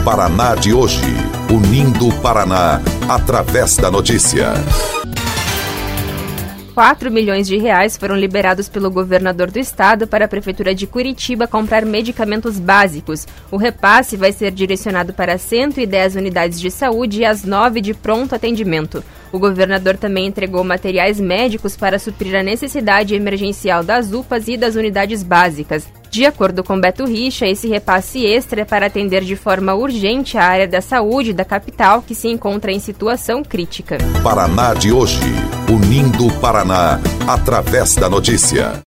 Paraná de hoje, unindo o Paraná através da notícia. 4 milhões de reais foram liberados pelo governador do estado para a Prefeitura de Curitiba comprar medicamentos básicos. O repasse vai ser direcionado para 110 unidades de saúde e as 9 de pronto atendimento. O governador também entregou materiais médicos para suprir a necessidade emergencial das UPAs e das unidades básicas. De acordo com Beto Richa, esse repasse extra é para atender de forma urgente a área da saúde da capital, que se encontra em situação crítica. Paraná de hoje, unindo o Paraná através da notícia.